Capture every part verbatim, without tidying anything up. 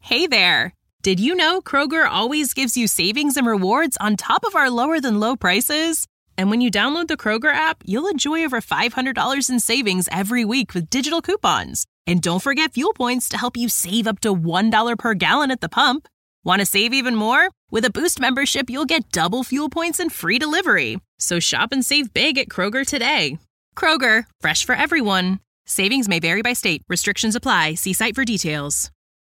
Hey there! Did you know Kroger always gives you savings and rewards on top of our lower-than-low prices? And when you download the Kroger app, you'll enjoy over five hundred dollars in savings every week with digital coupons. And don't forget fuel points to help you save up to one dollar per gallon at the pump. Want to save even more? With a Boost membership, you'll get double fuel points and free delivery. So shop and save big at Kroger today. Kroger, fresh for everyone. Savings may vary by state. Restrictions apply. See site for details.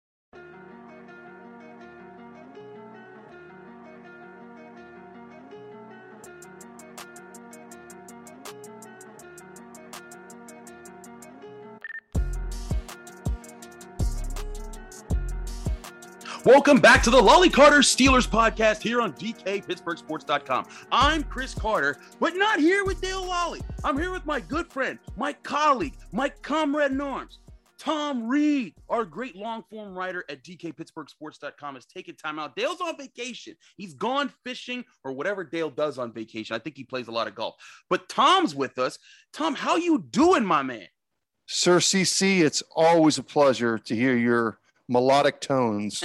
Welcome back to the Lolly Carter Steelers podcast here on D K Pittsburgh Sports dot com. I'm Chris Carter, but not here with Dale Lolly. I'm here with my good friend, my colleague, my comrade in arms, Tom Reed, our great long-form writer at D K Pittsburgh Sports dot com, has taken time out. Dale's on vacation. He's gone fishing or whatever Dale does on vacation. I think he plays a lot of golf. But Tom's with us. Tom, how you doing, my man? Sir C C, it's always a pleasure to hear your melodic tones.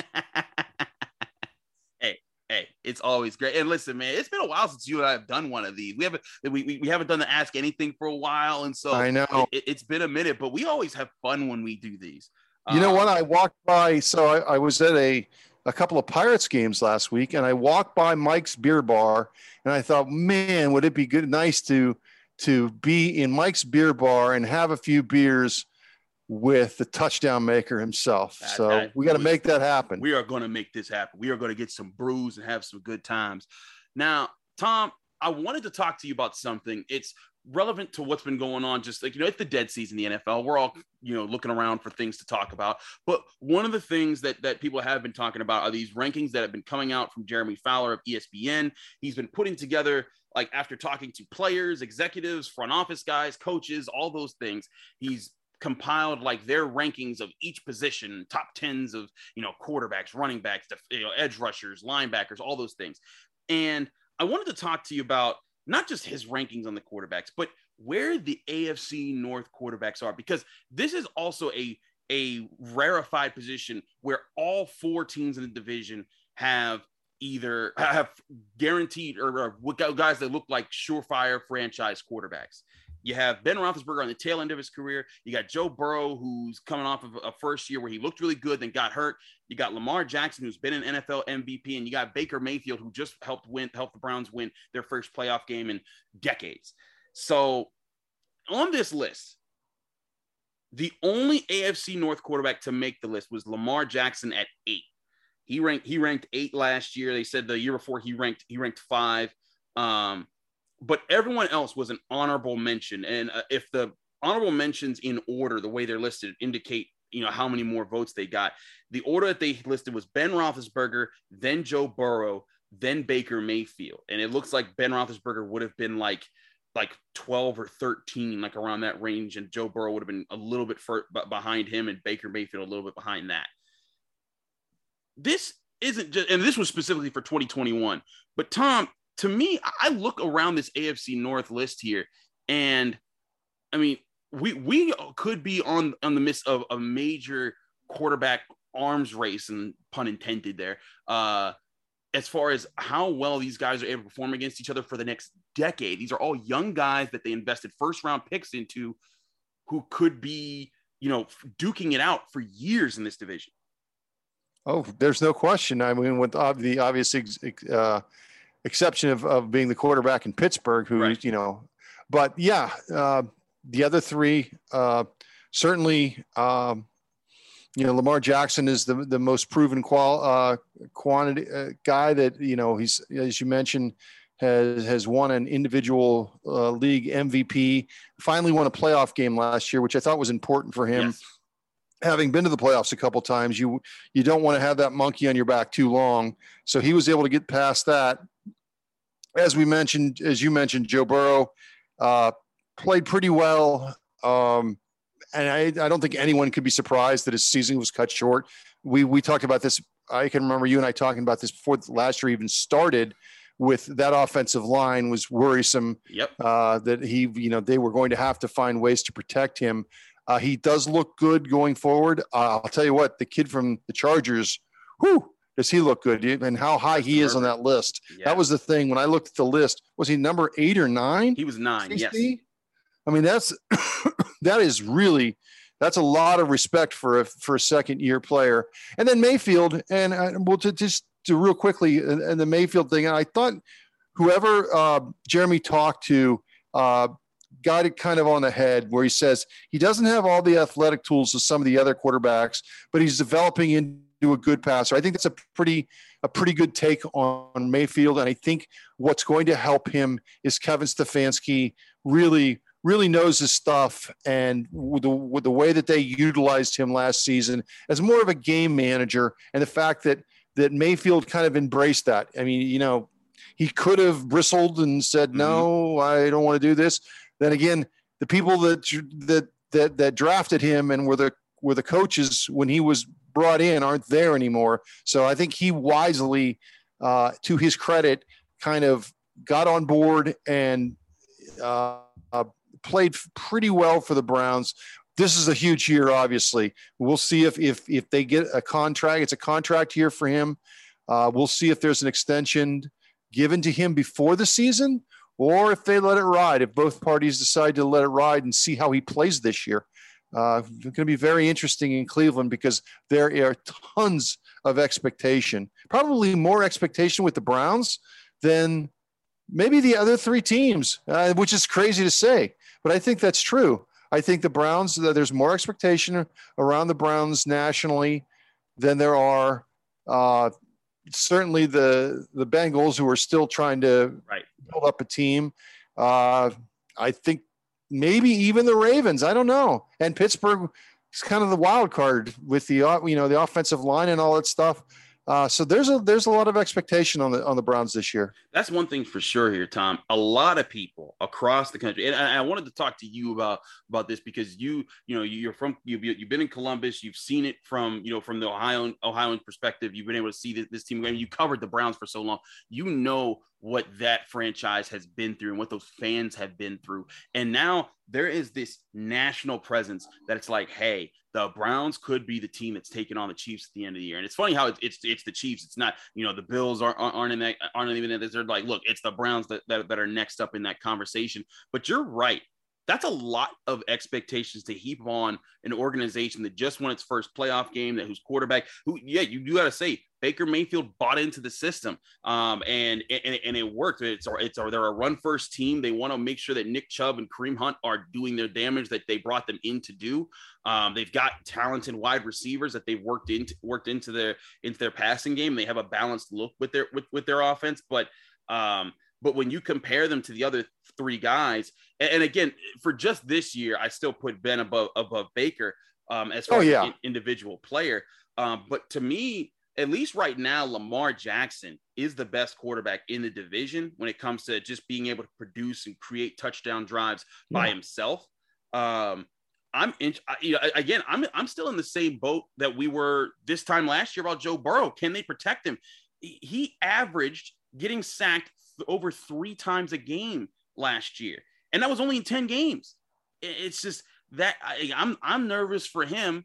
hey, hey, it's always great. And listen, man, it's been a while since you and I have done one of these. We haven't we, we, we haven't done the Ask Anything for a while, and so I know it, it's been a minute, but we always have fun when we do these. You um, know what? Um, I walked by, so I, I was at a a couple of Pirates games last week, and I walked by Mike's Beer Bar, and I thought, man, would it be good, nice to to be in Mike's Beer Bar and have a few beers with the touchdown maker himself. That, so that, we got to make that happen. We are going to make this happen. We are going to get some brews and have some good times. Now, Tom, I wanted to talk to you about something. It's relevant to what's been going on. Just like, you know, it's the dead season in the N F L. We're all, you know, looking around for things to talk about. But one of the things that, that people have been talking about are these rankings that have been coming out from Jeremy Fowler of E S P N. He's been putting together, like, after talking to players, executives, front office guys, coaches, all those things, he's compiled like their rankings of each position, top tens of, you know, quarterbacks, running backs, you know, edge rushers, linebackers, all those things. And I wanted to talk to you about not just his rankings on the quarterbacks, but where the A F C North quarterbacks are, because this is also a, a rarefied position where all four teams in the division have either have guaranteed or, or guys that look like surefire franchise quarterbacks. You have Ben Roethlisberger on the tail end of his career. You got Joe Burrow, who's coming off of a first year where he looked really good, then got hurt. You got Lamar Jackson, who's been an N F L M V P, and you got Baker Mayfield, who just helped win, helped the Browns win their first playoff game in decades. So on this list, the only A F C North quarterback to make the list was Lamar Jackson at eight. He ranked he ranked eight last year. They said the year before he ranked he ranked five. Um, But everyone else was an honorable mention. And uh, if the honorable mentions in order, the way they're listed, indicate, you know, how many more votes they got. The order that they listed was Ben Roethlisberger, then Joe Burrow, then Baker Mayfield. And it looks like Ben Roethlisberger would have been like, like twelve or thirteen, like around that range. And Joe Burrow would have been a little bit fur- behind him, and Baker Mayfield a little bit behind that. This isn't just, and this was specifically for twenty twenty-one, but Tom, to me, I look around this A F C North list here, and I mean, we we could be on, on the midst of a major quarterback arms race, and pun intended there, uh, as far as how well these guys are able to perform against each other for the next decade. These are all young guys that they invested first round picks into, who could be, you know, duking it out for years in this division. Oh, there's no question. I mean, with the obvious uh, exception of, of being the quarterback in Pittsburgh, who, right. you know, but yeah, uh, the other three, uh, certainly, um, you know, Lamar Jackson is the, the most proven qual uh, quantity uh, guy that, you know, he's, as you mentioned, has, has won an individual uh, league M V P, finally won a playoff game last year, which I thought was important for him. Yes. Having been to the playoffs a couple times, you, you don't want to have that monkey on your back too long. So he was able to get past that. As we mentioned, as you mentioned, Joe Burrow uh, played pretty well. Um, and I, I don't think anyone could be surprised that his season was cut short. We, we talked about this. I can remember you and I talking about this before last year even started, with that offensive line was worrisome. Yep. Uh, that he, you know, they were going to have to find ways to protect him. Uh, he does look good going forward. Uh, I'll tell you what, the kid from the Chargers, whoo, does he look good? And how high That's he perfect. is on that list. Yeah. That was the thing. When I looked at the list, was he number eight or nine? He was nine, C C? Yes. I mean, that's that is really that's a lot of respect for a for a second year player. And then Mayfield, and uh, we'll to, just to real quickly, and, and the Mayfield thing. And I thought whoever uh, Jeremy talked to uh, got it kind of on the head, where he says he doesn't have all the athletic tools of some of the other quarterbacks, but he's developing into a good passer. I think that's a pretty a pretty good take on Mayfield. And I think what's going to help him is Kevin Stefanski really. really knows his stuff, and with the, with the way that they utilized him last season as more of a game manager, and the fact that that Mayfield kind of embraced that. I mean, you know, he could have bristled and said, no, I don't want to do this. Then again, the people that that that that drafted him and were the were the coaches when he was brought in aren't there anymore. So I think he wisely, uh, to his credit, kind of got on board and uh, uh, played pretty well for the Browns. This is a huge year, obviously. We'll see if if if they get a contract. It's a contract year for him. Uh, we'll see if there's an extension given to him before the season, or if they let it ride, if both parties decide to let it ride and see how he plays this year. Uh, it's going to be very interesting in Cleveland because there are tons of expectation, probably more expectation with the Browns than maybe the other three teams, uh, which is crazy to say. But I think that's true. I think the Browns, there's more expectation around the Browns nationally than there are uh, certainly the the Bengals, who are still trying to right. build up a team. Uh, I think maybe even the Ravens. I don't know. And Pittsburgh is kind of the wild card with the you know the offensive line and all that stuff. Uh, so there's a there's a lot of expectation on the on the Browns this year. That's one thing for sure here, Tom. A lot of people across the country, and I, I wanted to talk to you about about this because you you know you're from you've, you've been in Columbus, you've seen it from you know from the Ohio Ohioan perspective. You've been able to see this, this team. You covered the Browns for so long. You know what that franchise has been through and what those fans have been through, and now there is this national presence that it's like, hey, the Browns could be the team that's taking on the Chiefs at the end of the year. And it's funny how it's it's, it's the Chiefs. It's not, you know, the Bills aren't, aren't in that, aren't even in that. They're like, look, it's the Browns that, that, that are next up in that conversation. But you're right. That's a lot of expectations to heap on an organization that just won its first playoff game, that whose quarterback, who, yeah, you, you got to say, Baker Mayfield bought into the system, um, and, and and it worked. It's it's they're a run first team. They want to make sure that Nick Chubb and Kareem Hunt are doing their damage that they brought them in to do. Um, they've got talented wide receivers that they've worked into worked into their into their passing game. They have a balanced look with their with, with their offense, but um, but when you compare them to the other three guys, and, and again, for just this year, I still put Ben above above Baker um, as far oh, yeah. as an individual player. Um, but to me, at least right now, Lamar Jackson is the best quarterback in the division when it comes to just being able to produce and create touchdown drives yeah. by himself. Um, I'm in, you know, again, I'm I'm still in the same boat that we were this time last year about Joe Burrow. Can they protect him? He averaged getting sacked over three times a game last year, and that was only in ten games. It's just that I, I'm I'm nervous for him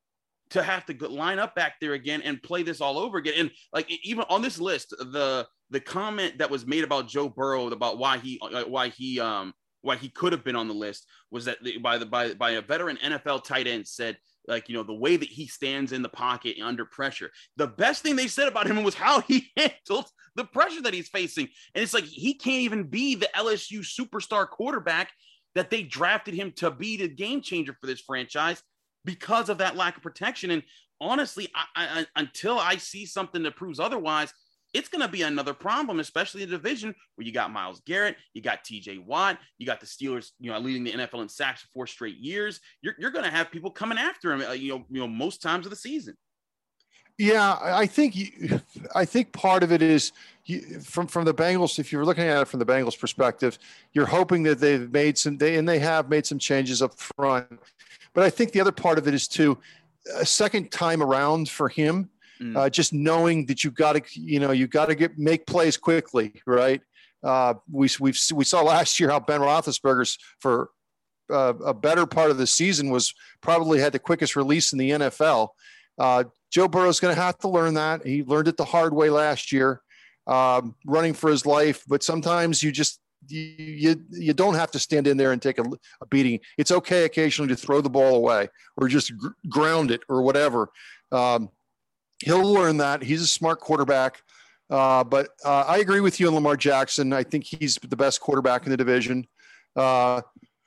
to have to line up back there again and play this all over again. And like, even on this list, the, the comment that was made about Joe Burrow, about why he, why he, um, why he could have been on the list was that the, by the, by, by a veteran N F L tight end said, like, you know, the way that he stands in the pocket under pressure. The best thing they said about him was how he handled the pressure that he's facing. And it's like, he can't even be the L S U superstar quarterback that they drafted him to be the game changer for this franchise, because of that lack of protection. And honestly, I, I, until I see something that proves otherwise, it's going to be another problem, especially in the division where you got Myles Garrett, you got T J Watt, you got the Steelers, you know, leading the N F L in sacks for four straight years. You're, you're going to have people coming after him, uh, you know, you know, most times of the season. Yeah, I think you, I think part of it is you, from from the Bengals. If you're looking at it from the Bengals' perspective, you're hoping that they've made some, they, and they have made some changes up front. But I think the other part of it is too, a second time around for him, mm. uh, just knowing that you got to, you know, you got to get make plays quickly, right? Uh, we we've we saw last year how Ben Roethlisberger's for uh, a better part of the season was probably had the quickest release in the N F L. Uh, Joe Burrow's going to have to learn that. He learned it the hard way last year, um, running for his life. But sometimes you just you you, you don't have to stand in there and take a, a beating. It's okay occasionally to throw the ball away or just gr- ground it or whatever. Um, he'll learn that. He's a smart quarterback. Uh, but uh, I agree with you on Lamar Jackson. I think he's the best quarterback in the division. Uh,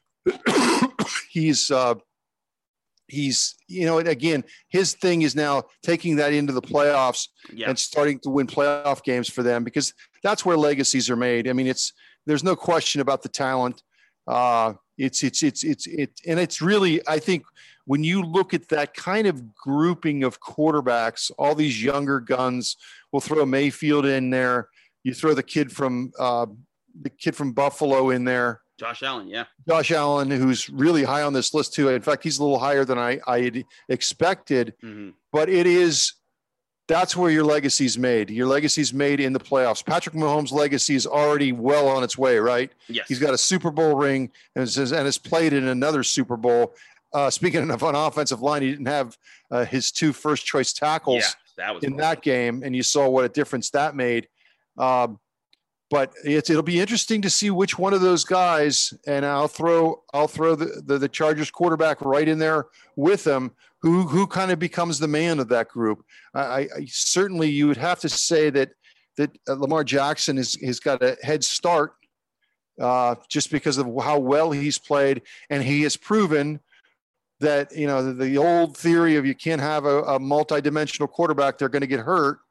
he's uh, he's you know, and again, his thing is now taking that into the playoffs yeah. and starting to win playoff games for them, because that's where legacies are made. I mean, it's there's no question about the talent. Uh, it's it's it's it's it, and it's really, I think, when you look at that kind of grouping of quarterbacks, all these younger guns. We'll throw Mayfield in there. You throw the kid from uh, the kid from Buffalo in there. Josh Allen, yeah. Josh Allen, who's really high on this list too. In fact, he's a little higher than I, I had expected. Mm-hmm. But it is that's where your legacy's made. Your legacy's made in the playoffs. Patrick Mahomes' legacy is already well on its way, right? Yes. He's got a Super Bowl ring and has, and has played in another Super Bowl. Uh, speaking of an offensive line, he didn't have uh, his two first choice tackles. Yeah. That was in cool. that game, and you saw what a difference that made. Um, but it's, it'll be interesting to see which one of those guys, and I'll throw I'll throw the, the, the Chargers quarterback right in there with them, who who kind of becomes the man of that group. I, I certainly you would have to say that that Lamar Jackson is has got a head start uh, just because of how well he's played, and he has proven that, you know, the, the old theory of you can't have a, a multi-dimensional quarterback, they're going to get hurt,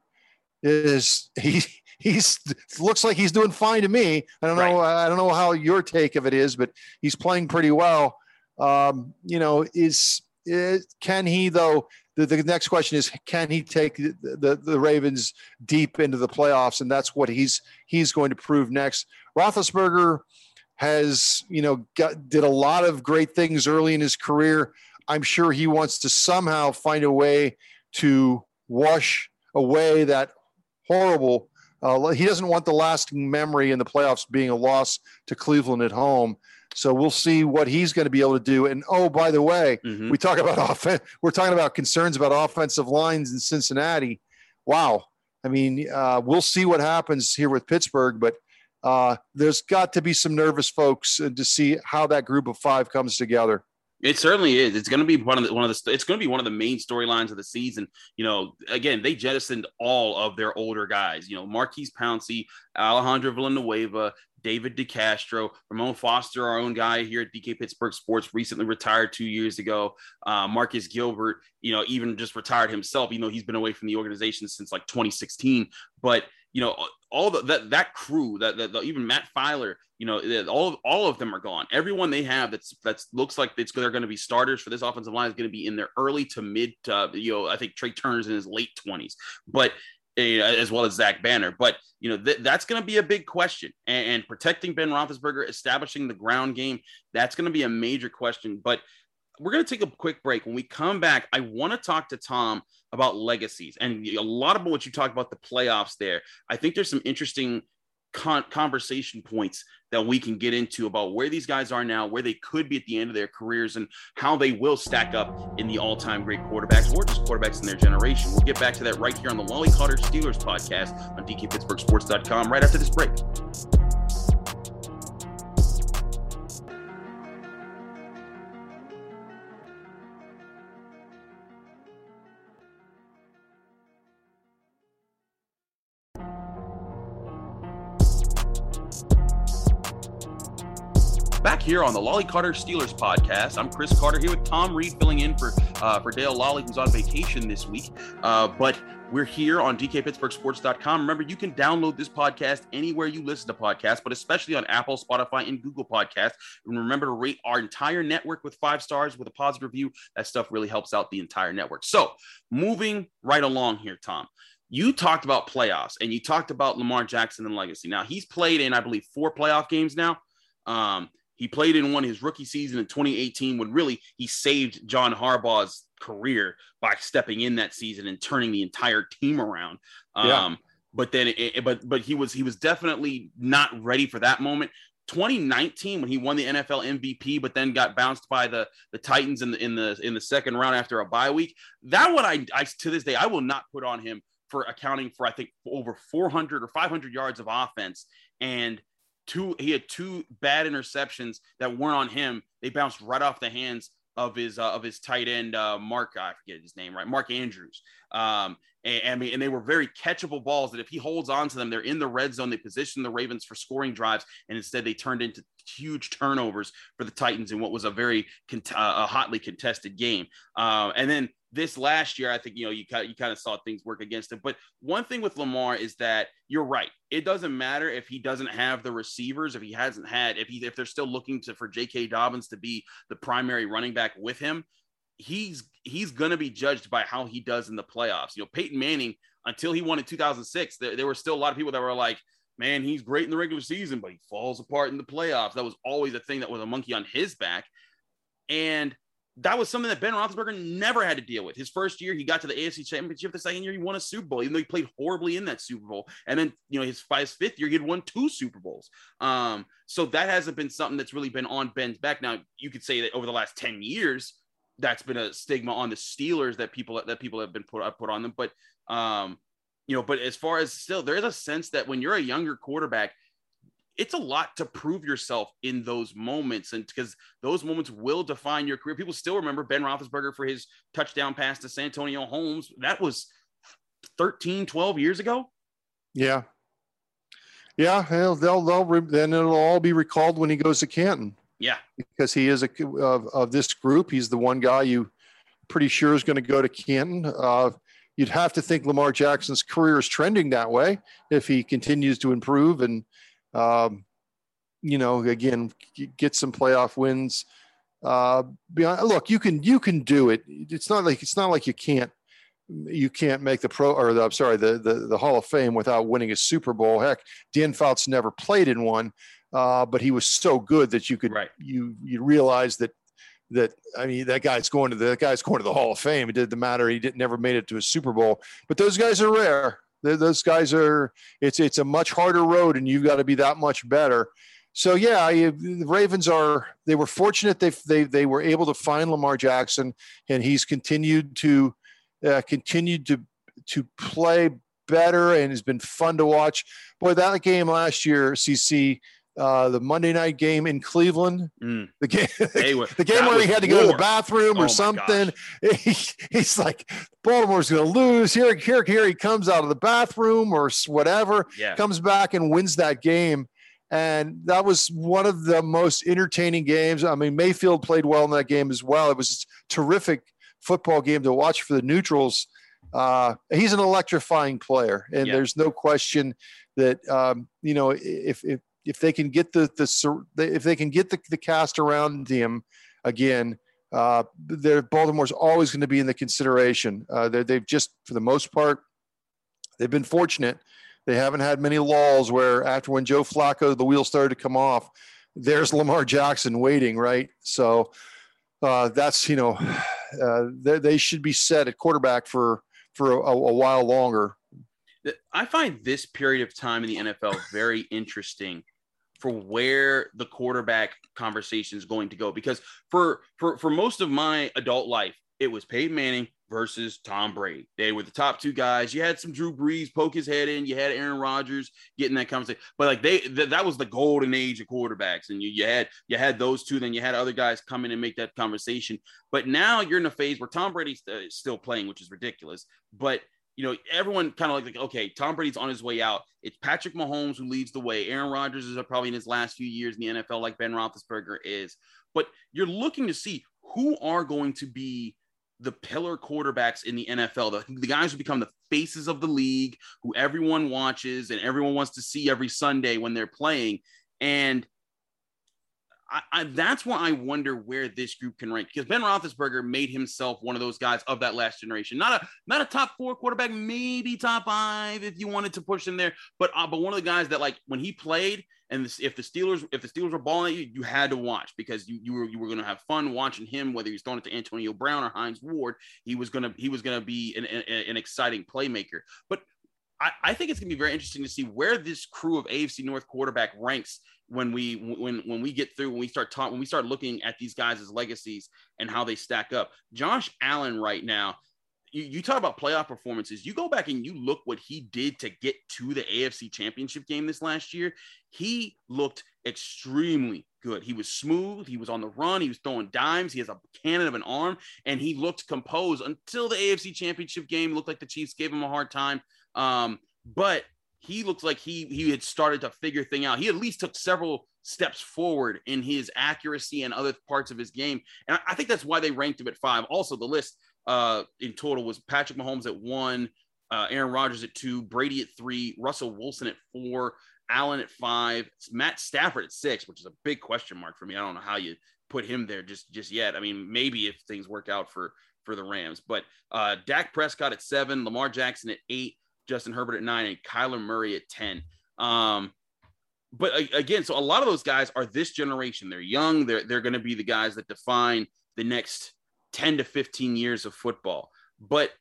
is he he's looks like he's doing fine to me. I don't know. Right. I don't know how your take of it is, but he's playing pretty well. Um, you know, is, is can he though? The, the next question is, can he take the, the the Ravens deep into the playoffs? And that's what he's he's going to prove next. Roethlisberger has, you know, got, did a lot of great things early in his career. I'm sure he wants to somehow find a way to wash away that horrible. Uh, he doesn't want the lasting memory in the playoffs being a loss to Cleveland at home. So we'll see what he's going to be able to do. And, oh, by the way, mm-hmm. we talk about offense. We're talking about concerns about offensive lines in Cincinnati. Wow. I mean, uh, we'll see what happens here with Pittsburgh, but Uh, there's got to be some nervous folks uh, to see how that group of five comes together. It certainly is. It's going to be one of the one of the. It's going to be one of the main storylines of the season. You know, again, they jettisoned all of their older guys. You know, Marquise Pouncey, Alejandro Villanueva, David DeCastro, Ramon Foster, our own guy here at D K Pittsburgh Sports, recently retired two years ago. Uh, Marcus Gilbert, you know, even just retired himself, even though he's been away from the organization since like twenty sixteen. But you know, all the, that that crew, that, that even Matt Filer, you know, all all of them are gone. Everyone they have that's that's looks like it's they're going to be starters for this offensive line is going to be in their early to mid. Uh, you know, I think Trey Turner's in his late twenties, but uh, as well as Zach Banner. But you know, th- that's going to be a big question. And, and protecting Ben Roethlisberger, establishing the ground game, that's going to be a major question. But we're going to take a quick break. When we come back, I want to talk to Tom about legacies and a lot about what you talked about the playoffs there. I think there's some interesting con- conversation points that we can get into about where these guys are now, where they could be at the end of their careers, and how they will stack up in the all-time great quarterbacks or just quarterbacks in their generation. We'll get back to that right here on the Lolley Carter Steelers podcast on D K Pittsburgh Sports dot com right after this break. Back here on the Lolley Carter Steelers podcast, I'm Chris Carter here with Tom Reed filling in for uh, for Dale Lolley, who's on vacation this week. Uh, but we're here on D K Pittsburgh Sports dot com. Remember, you can download this podcast anywhere you listen to podcasts, but especially on Apple, Spotify, and Google Podcasts. And remember to rate our entire network with five stars with a positive review. That stuff really helps out the entire network. So moving right along here, Tom. You talked about playoffs, and you talked about Lamar Jackson and legacy. Now, he's played in, I believe, four playoff games now. Um, He played in one his rookie season in twenty eighteen when really he saved John Harbaugh's career by stepping in that season and turning the entire team around. Yeah. Um, but then, it, but but he was he was definitely not ready for that moment. twenty nineteen when he won the N F L M V P, but then got bounced by the, the Titans in the in the in the second round after a bye week. That one I, I to this day I will not put on him for accounting for I think over four hundred or five hundred yards of offense, and two he had two bad interceptions that weren't on him. They bounced right off the hands of his uh, of his tight end uh, Mark I forget his name right Mark Andrews. Um, and, and, and they were very catchable balls that if he holds on to them, they're in the red zone. They position the Ravens for scoring drives, and instead they turned into huge turnovers for the Titans in what was a very cont- uh, a hotly contested game. Uh, and then this last year, I think, you know, you kind you kind of saw things work against him. But one thing with Lamar is that you're right. It doesn't matter if he doesn't have the receivers, if he hasn't had, if he if they're still looking to for J K. Dobbins to be the primary running back with him. He's he's going to be judged by how he does in the playoffs. You know, Peyton Manning, until he won in two thousand six, there, there were still a lot of people that were like, man, he's great in the regular season, but he falls apart in the playoffs. That was always a thing that was a monkey on his back. And that was something that Ben Roethlisberger never had to deal with. His first year, he got to the A F C Championship. The second year, he won a Super Bowl, even though he played horribly in that Super Bowl. And then, you know, his, by his fifth year, he had won two Super Bowls. Um, so that hasn't been something that's really been on Ben's back. Now, you could say that over the last ten years, that's been a stigma on the Steelers that people that people have been put put on them. But um, you know, but as far as still, there is a sense that when you're a younger quarterback, it's a lot to prove yourself in those moments, and because those moments will define your career. People still remember Ben Roethlisberger for his touchdown pass to Santonio Holmes. That was thirteen, twelve years ago. Yeah, yeah. They'll they'll, they'll then it'll all be recalled when he goes to Canton. Yeah, because he is a of, of this group. He's the one guy you pretty sure is going to go to Canton. Uh, you'd have to think Lamar Jackson's career is trending that way if he continues to improve and, um, you know, again, get some playoff wins. Uh, beyond, look, you can you can do it. It's not like it's not like you can't you can't make the pro or the, I'm sorry the, the the Hall of Fame without winning a Super Bowl. Heck, Dan Fouts never played in one. Uh, but he was so good that you could right. you you realize that that I mean that guy's going to the that guy's going to the Hall of Fame. It didn't matter. He didn't never made it to a Super Bowl. But those guys are rare. They're, those guys are. It's it's a much harder road, and you've got to be that much better. So yeah, you, the Ravens are. They were fortunate. They they they were able to find Lamar Jackson, and he's continued to uh, continued to to play better, and has been fun to watch. Boy, that game last year, C C. Uh, the Monday night game in Cleveland, mm. the game, were, the game where he had to war. go to the bathroom or oh something. He, he's like, Baltimore's going to lose. Here, here, here he comes out of the bathroom or whatever, yeah. comes back and wins that game. And that was one of the most entertaining games. I mean, Mayfield played well in that game as well. It was a terrific football game to watch for the neutrals. Uh, he's an electrifying player, and yeah. there's no question that, um, you know, if, if, If they can get the the if they can get the, the cast around him again, uh, Baltimore's always going to be in the consideration. Uh, they've just, for the most part, they've been fortunate. They haven't had many lulls where after when Joe Flacco, the wheels started to come off, there's Lamar Jackson waiting, right? So uh, that's, you know, uh, they, they should be set at quarterback for for a, a while longer. I find this period of time in the N F L very interesting for where the quarterback conversation is going to go. Because for, for, for most of my adult life, it was Peyton Manning versus Tom Brady. They were the top two guys. You had some Drew Brees poke his head in. You had Aaron Rodgers getting that conversation. But like they, th- that was the golden age of quarterbacks. And you, you had, you had those two, then you had other guys come in and make that conversation. But now you're in a phase where Tom Brady's uh, still playing, which is ridiculous. But you know, everyone kind of like, okay, Tom Brady's on his way out. It's Patrick Mahomes who leads the way. Aaron Rodgers is probably in his last few years in the N F L like Ben Roethlisberger is. But you're looking to see who are going to be the pillar quarterbacks in the N F L, the, the guys who become the faces of the league, who everyone watches and everyone wants to see every Sunday when they're playing. And I, I, that's why I wonder where this group can rank, because Ben Roethlisberger made himself one of those guys of that last generation. Not a not a top four quarterback, maybe top five if you wanted to push him there, but uh, but one of the guys that, like, when he played, and this, if the Steelers if the Steelers were balling at you, you had to watch, because you you were you were going to have fun watching him, whether he was throwing it to Antonio Brown or Hines Ward. He was gonna he was gonna be an, an, an exciting playmaker. But I, I think it's going to be very interesting to see where this crew of A F C North quarterback ranks when we when when we get through when we start talking when we start looking at these guys as legacies and how they stack up. Josh Allen right now, you, you talk about playoff performances. You go back and you look what he did to get to the A F C Championship game this last year. He looked extremely good. He was smooth. He was on the run. He was throwing dimes. He has a cannon of an arm, and he looked composed until the A F C Championship game. It looked like the Chiefs gave him a hard time. Um, but he looked like he he had started to figure thing out. He at least took several steps forward in his accuracy and other parts of his game. And I, I think that's why they ranked him at five. Also, the list uh, in total was Patrick Mahomes at one, uh, Aaron Rodgers at two, Brady at three, Russell Wilson at four, Allen at five, Matt Stafford at six, which is a big question mark for me. I don't know how you put him there just, just yet. I mean, maybe if things work out for, for the Rams, but uh, Dak Prescott at seven, Lamar Jackson at eight, Justin Herbert at nine, and Kyler Murray at ten. Um, but again, so a lot of those guys are this generation. They're young. They're, they're going to be the guys that define the next ten to fifteen years of football. But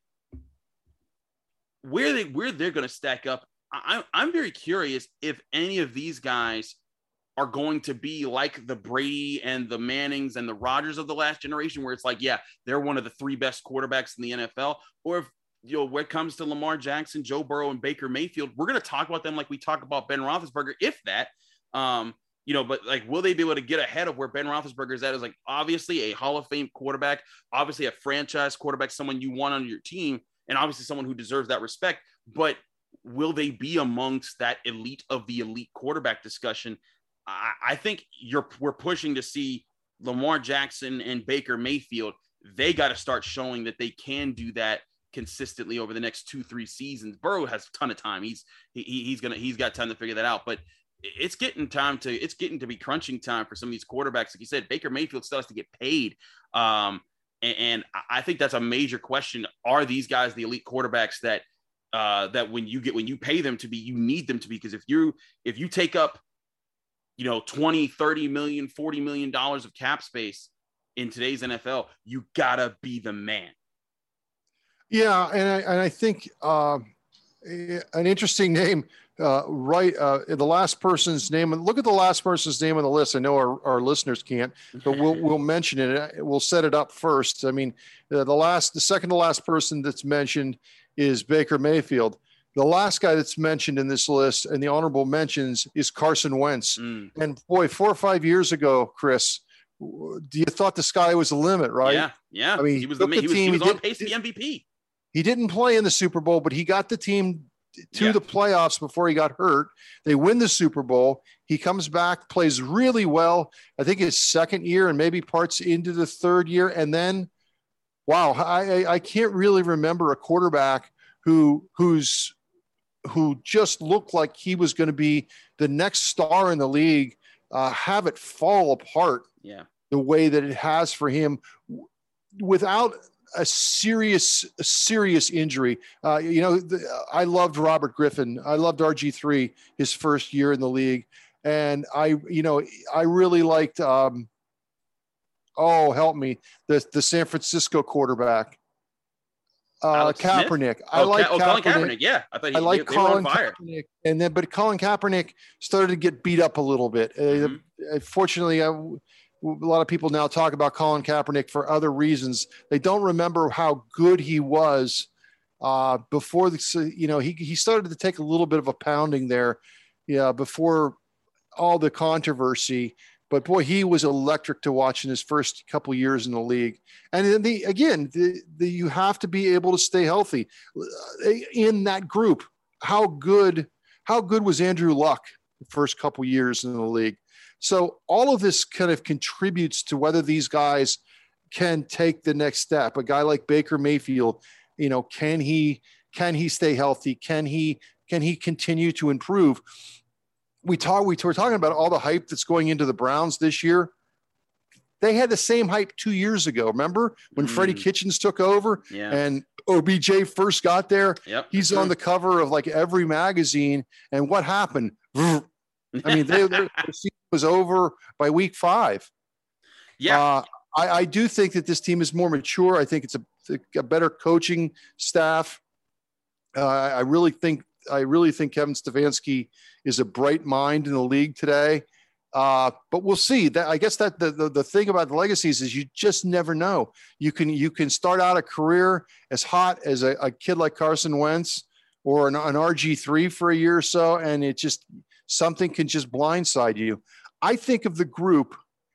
where they, where they're going to stack up, I, I'm very curious if any of these guys are going to be like the Brady and the Mannings and the Rodgers of the last generation, where it's like, yeah, they're one of the three best quarterbacks in the N F L. Or if, you know, when it comes to Lamar Jackson, Joe Burrow, and Baker Mayfield, we're going to talk about them like we talk about Ben Roethlisberger, if that, um, you know, but like, will they be able to get ahead of where Ben Roethlisberger is at? Is like, obviously a Hall of Fame quarterback, obviously a franchise quarterback, someone you want on your team, and obviously someone who deserves that respect. But will they be amongst that elite of the elite quarterback discussion? I, I think you're we're pushing to see Lamar Jackson and Baker Mayfield. They got to start showing that they can do that consistently over the next two, three seasons. Burrow has a ton of time. He's he, he's gonna he's got time to figure that out. But it's getting time to it's getting to be crunching time for some of these quarterbacks. Like you said, Baker Mayfield still has to get paid. Um, and, and I think that's a major question. Are these guys the elite quarterbacks that uh, that when you get when you pay them to be, you need them to be? Because if you if you take up, you know, twenty, thirty million, forty million dollars of cap space in today's N F L, you gotta be the man. Yeah, and I, and I think uh, an interesting name, uh, right? Uh, the last person's name, and look at the last person's name on the list. I know our, our listeners can't, but we'll we'll mention it. We'll set it up first. I mean, uh, the last, the second to last person that's mentioned is Baker Mayfield. The last guy that's mentioned in this list and the honorable mentions is Carson Wentz. Mm. And boy, four or five years ago, Chris, you thought the sky was the limit, right? Yeah, yeah. I mean, he was the, the he was, team. he was on he pace to be M V P. He didn't play in the Super Bowl, but he got the team to yeah. the playoffs before he got hurt. They win the Super Bowl. He comes back, plays really well. I think his second year and maybe parts into the third year. And then, wow, I, I can't really remember a quarterback who who's who just looked like he was going to be the next star in the league, uh, have it fall apart yeah. the way that it has for him without a serious, a serious injury. Uh, you know, the, I loved Robert Griffin. I loved R G three his first year in the league. And I, you know, I really liked, um, oh, help me, the, the San Francisco quarterback, uh, Kaepernick. Smith? I oh, like Ka- oh, Colin Kaepernick. Yeah. I thought he, I like they, Colin they were on fire. Kaepernick. And then, but Colin Kaepernick started to get beat up a little bit. Mm-hmm. Uh, fortunately, I, a lot of people now talk about Colin Kaepernick for other reasons. They don't remember how good he was uh, before the, you know, he, he started to take a little bit of a pounding there. Yeah. Before all the controversy, but boy, he was electric to watch in his first couple of years in the league. And then the, again, the, the, you have to be able to stay healthy in that group. How good, how good was Andrew Luck the first couple of years in the league? So all of this kind of contributes to whether these guys can take the next step. A guy like Baker Mayfield, you know, can he, can he stay healthy? Can he, can he continue to improve? We talk, we were talking about all the hype that's going into the Browns this year. They had the same hype two years ago. Remember when mm. Freddie Kitchens took over yeah. and O B J first got there? Yep. He's on the cover of like every magazine. And what happened? I mean, they, their season was over by week five. Yeah. Uh, I, I do think that this team is more mature. I think it's a, a better coaching staff. Uh, I really think I really think Kevin Stefanski is a bright mind in the league today. Uh, but we'll see. That I guess that the, the the thing about the legacies is you just never know. You can you can start out a career as hot as a, a kid like Carson Wentz or an, an R G three for a year or so, and it just something can just blindside you. I think of the group.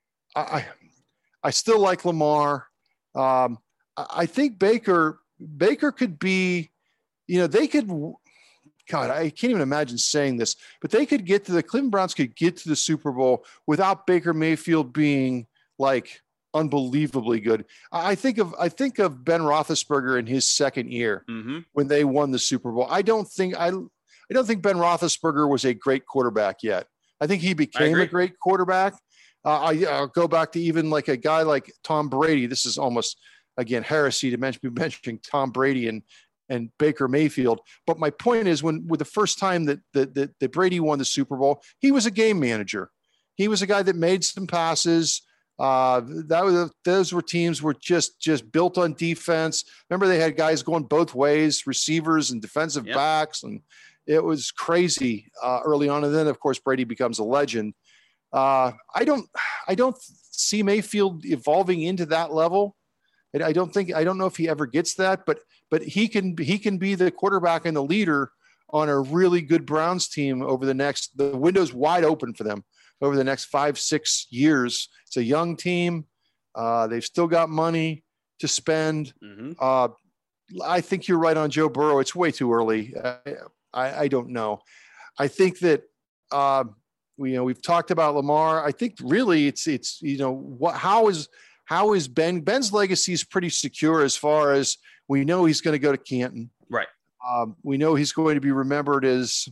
I I still like Lamar. Um, I think Baker Baker could be, you know, they could. God, I can't even imagine saying this, but they could get to the Cleveland Browns could get to the Super Bowl without Baker Mayfield being like unbelievably good. I think of I think of Ben Roethlisberger in his second year mm-hmm. when they won the Super Bowl. I don't think I I don't think Ben Roethlisberger was a great quarterback yet. I think he became a great quarterback. Uh, I, I'll go back to even like a guy like Tom Brady. This is almost again heresy to mention be mentioning Tom Brady and. and Baker Mayfield. But my point is when with the first time that, that, that, that Brady won the Super Bowl, he was a game manager. He was a guy that made some passes. Uh, that was, those were teams were just, just built on defense. Remember they had guys going both ways, receivers and defensive yep. backs. And it was crazy uh, early on. And then of course, Brady becomes a legend. Uh, I don't, I don't see Mayfield evolving into that level. I don't think, I don't know if he ever gets that, but, but he can, he can be the quarterback and the leader on a really good Browns team over the next, the window's wide open for them over the next five, six years. It's a young team. Uh, they've still got money to spend. Mm-hmm. Uh, I think you're right on Joe Burrow. It's way too early. Uh, I, I don't know. I think that, uh, we, you know, we've talked about Lamar. I think really it's, it's, you know, what, how is, How is Ben? Ben's legacy is pretty secure as far as we know he's going to go to Canton. Right. Um, we know he's going to be remembered as,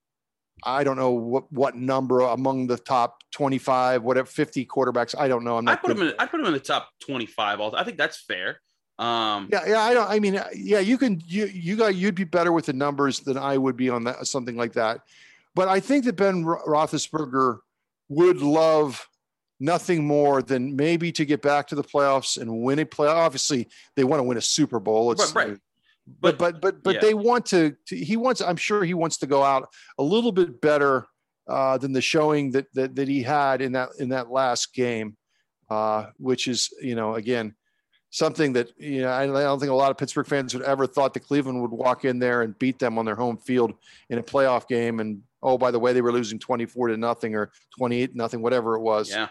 I don't know what, what number among the top twenty-five, whatever, fifty quarterbacks. I don't know. I'm not I put him in, I put him in the top twenty-five. Also. I think that's fair. Um, yeah. Yeah. I don't, I mean, yeah, you can, you, you got, you'd be better with the numbers than I would be on that, something like that. But I think that Ben Roethlisberger would love nothing more than maybe to get back to the playoffs and win a playoff. Obviously, they want to win a Super Bowl. It's, right, right. But but but but yeah. they want to, to. He wants. I'm sure he wants to go out a little bit better uh, than the showing that, that that he had in that in that last game, uh, which is you know again something that you know I, I don't think a lot of Pittsburgh fans would ever thought that Cleveland would walk in there and beat them on their home field in a playoff game. And oh, by the way, they were losing twenty-four to nothing or twenty-eight nothing, whatever it was. Yeah.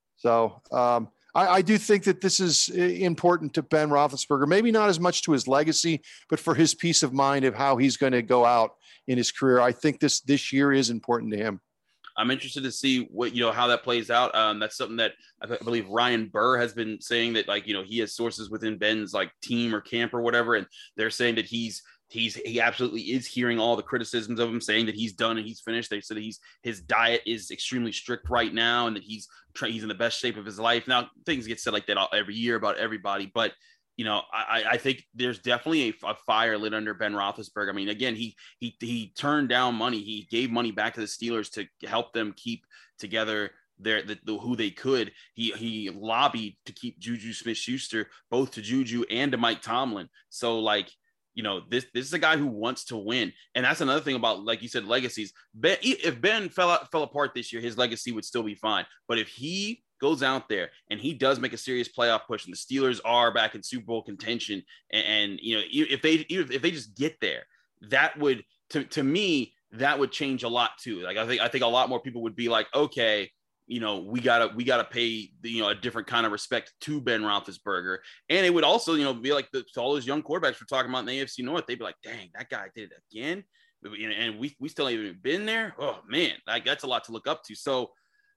So um, I, I do think that this is important to Ben Roethlisberger, maybe not as much to his legacy, but for his peace of mind of how he's going to go out in his career. I think this, this year is important to him. I'm interested to see what, you know, how that plays out. Um, that's something that I believe Ryan Burr has been saying that, like, you know, he has sources within Ben's like team or camp or whatever. And they're saying that he's, He's he absolutely is hearing all the criticisms of him, saying that he's done and he's finished. They said that he's his diet is extremely strict right now, and that he's he's in the best shape of his life. Now things get said like that every year about everybody, but you know I, I think there's definitely a, a fire lit under Ben Roethlisberger. I mean, again, he he he turned down money. He gave money back to the Steelers to help them keep together their the, the who they could. He he lobbied to keep Juju Smith-Schuster, both to Juju and to Mike Tomlin. So like. You know, this this is a guy who wants to win. And that's another thing about, like you said, legacies. Ben, if Ben fell out, fell apart this year, his legacy would still be fine. But if he goes out there and he does make a serious playoff push and the Steelers are back in Super Bowl contention, and, and you know, if they if they just get there, that would, to, to me, that would change a lot too. Like I think I think a lot more people would be like, okay, you know, we gotta we gotta pay the, you know, a different kind of respect to Ben Roethlisberger, and it would also, you know, be like the, to all those young quarterbacks we're talking about in the A F C North. They'd be like, dang, that guy did it again, and we we still haven't even been there. Oh man, like that's a lot to look up to. So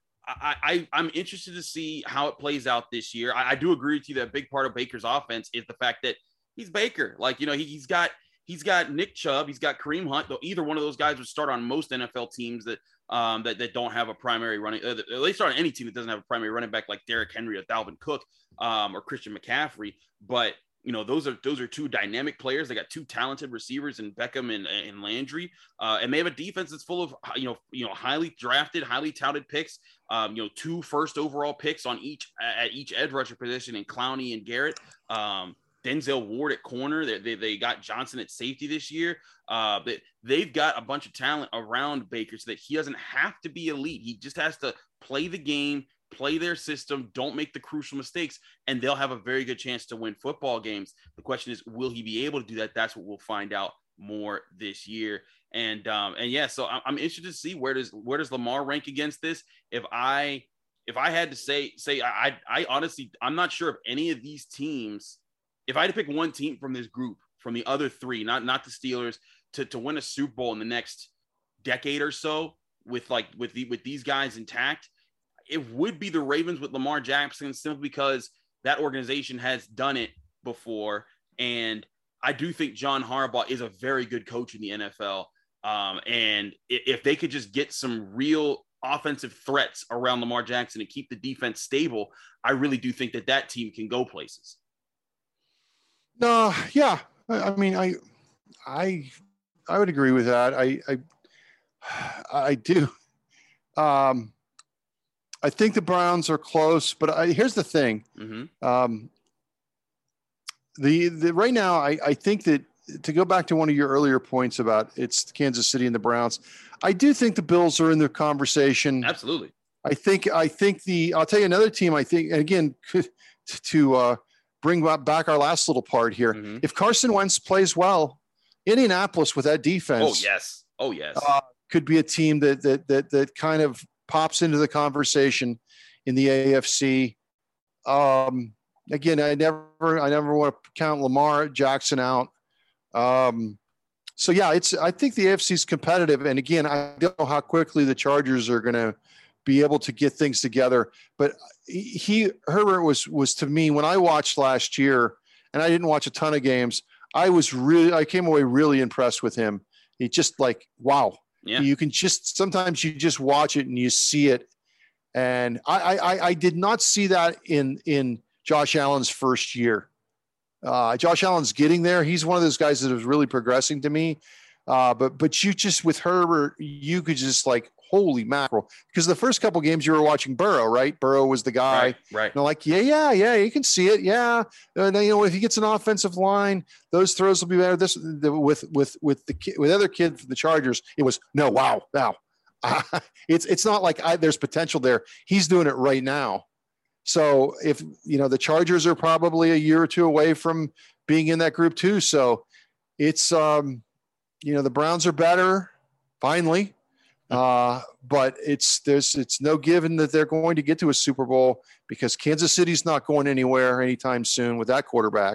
I, I I'm interested to see how it plays out this year. I, I do agree with you that a big part of Baker's offense is the fact that he's Baker. Like, you know, he, he's got he's got Nick Chubb, he's got Kareem Hunt. Though either one of those guys would start on most N F L teams that. Um, that, that don't have a primary running, uh, they start on any team that doesn't have a primary running back like Derrick Henry or Dalvin Cook um, or Christian McCaffrey. But, you know, those are those are two dynamic players. They got two talented receivers in Beckham and, and Landry. Uh, and they have a defense that's full of, you know, you know, highly drafted, highly touted picks, um, you know, two first overall picks on each at each edge rusher position in Clowney and Garrett. Um, Denzel Ward at corner. They, they, they got Johnson at safety this year. Uh, they, they've got a bunch of talent around Baker so that he doesn't have to be elite. He just has to play the game, play their system, don't make the crucial mistakes, and they'll have a very good chance to win football games. The question is, will he be able to do that? That's what we'll find out more this year. And um, and yeah, so I'm interested to see where does where does Lamar rank against this. If I if I had to say say I I honestly I'm not sure if any of these teams, if I had to pick one team from this group, from the other three, not not the Steelers, to to win a Super Bowl in the next decade or so with like with the with these guys intact, it would be the Ravens with Lamar Jackson, simply because that organization has done it before. And I do think John Harbaugh is a very good coach in the N F L. Um, and if they could just get some real offensive threats around Lamar Jackson and keep the defense stable, I really do think that that team can go places. No, uh, yeah. I mean, I, I, I would agree with that. I, I, I do. Um, I think the Browns are close, but I, here's the thing. Mm-hmm. Um, the, the right now, I, I think that, to go back to one of your earlier points about it's Kansas City and the Browns, I do think the Bills are in the conversation. Absolutely. I think, I think the, I'll tell you another team, I think, and again, to uh, bring back our last little part here. Mm-hmm. If Carson Wentz plays well, Indianapolis with that defense. Oh, yes. Oh, yes. Uh, could be a team that, that, that, that kind of pops into the conversation in the A F C. Um, again, I never, I never want to count Lamar Jackson out. Um, so yeah, it's, I think the A F C is competitive. And again, I don't know how quickly the Chargers are going to be able to get things together, but he, Herbert was, was to me, when I watched last year, and I didn't watch a ton of games, I was really, I came away really impressed with him. He just like, wow. Yeah. You can just, sometimes you just watch it and you see it. And I, I, I did not see that in, in Josh Allen's first year. Uh, Josh Allen's getting there. He's one of those guys that is really progressing to me. Uh, but, but you just, with Herbert, you could just like, holy mackerel. Because the first couple games you were watching Burrow, right? Burrow was the guy. Right. right. And they're like, yeah, yeah, yeah, you can see it. Yeah. And then, you know, if he gets an offensive line, those throws will be better. This the, with, with, with the kid, with other kids from the Chargers, it was no, wow. Wow. Uh, it's, it's not like I, there's potential there. He's doing it right now. So if, you know, the Chargers are probably a year or two away from being in that group too. So it's, um, you know, the Browns are better finally. Uh, but it's, there's, it's no given that they're going to get to a Super Bowl, because Kansas City's not going anywhere anytime soon with that quarterback.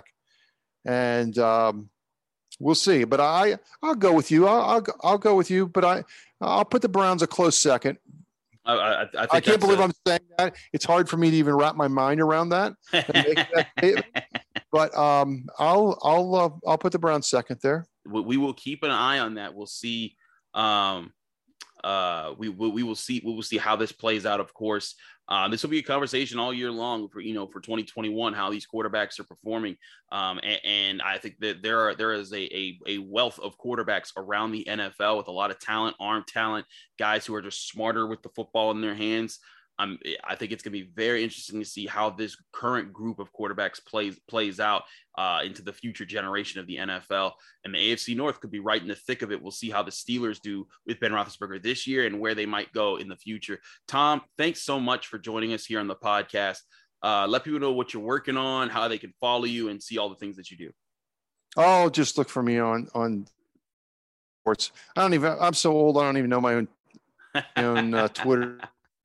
And, um, we'll see, but I, I'll go with you. I'll, I'll, I'll go with you, but I, I'll put the Browns a close second. I, I, I, think I can't believe i I'm saying that. It's hard for me to even wrap my mind around that. that but um, I'll I'll uh, I'll put the Browns second there. We will keep an eye on that. We'll see. Um, uh, we we, we will see. We will see how this plays out. Of course, um, this will be a conversation all year long for you know for twenty twenty-one, how these quarterbacks are performing. Um, and, and I think that there are there is a, a a wealth of quarterbacks around the N F L with a lot of talent, arm talent, guys who are just smarter with the football in their hands. Um, I think it's going to be very interesting to see how this current group of quarterbacks plays plays out uh, into the future generation of the N F L. And the A F C North could be right in the thick of it. We'll see how the Steelers do with Ben Roethlisberger this year and where they might go in the future. Tom, thanks so much for joining us here on the podcast. Uh, let people know what you're working on, how they can follow you, and see all the things that you do. Oh, just look for me on on sports. I don't even. I'm so old. I don't even know my own my own uh, Twitter.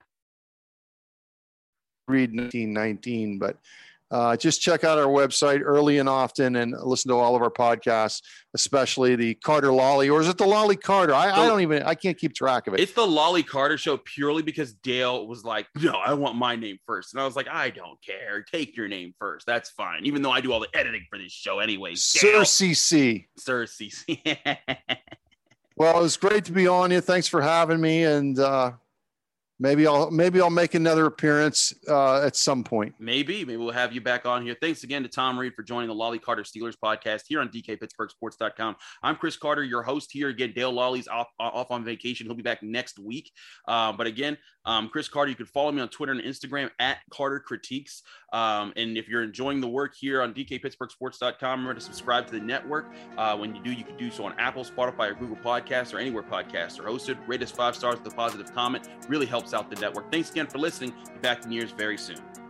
Read nineteen nineteen, but uh, just check out our website early and often and listen to all of our podcasts, especially the Carter Lolly, or is it the Lolly Carter? I, I don't even, I can't keep track of it. It's the Lolly Carter show purely because Dale was like, no, I want my name first. And I was like, I don't care. Take your name first. That's fine. Even though I do all the editing for this show anyway. Sir C C. Sir C C. Well, it was great to be on you. Thanks for having me. And, uh, Maybe I'll maybe I'll make another appearance uh, at some point. Maybe. Maybe we'll have you back on here. Thanks again to Tom Reed for joining the Lolley Carter Steelers podcast here on D K Pittsburgh Sports dot com. I'm Chris Carter, your host here. Again, Dale Lolley's off, off on vacation. He'll be back next week. Uh, but again, um, Chris Carter, you can follow me on Twitter and Instagram at Carter Critiques. Um, and if you're enjoying the work here on D K Pittsburgh Sports dot com, remember to subscribe to the network. Uh, when you do, you can do so on Apple, Spotify, or Google Podcasts, or anywhere podcasts are hosted. Rate us five stars with a positive comment. Really helps out the network. Thanks again for listening. Be back in years very soon.